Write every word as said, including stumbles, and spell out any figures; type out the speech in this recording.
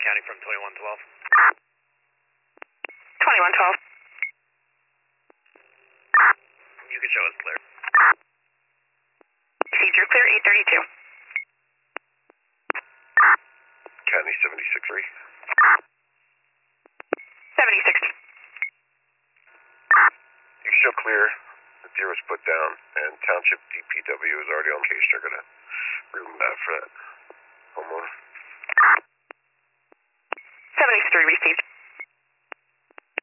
County from twenty-one twelve. twenty-one twelve. You can show us clear. Procedure clear, eight thirty-two. County seventy-six three. seventy sixty. You can show clear. The deer was put down, and Township D P W is already on case. They're going to room that for that homeowner. seventy three received.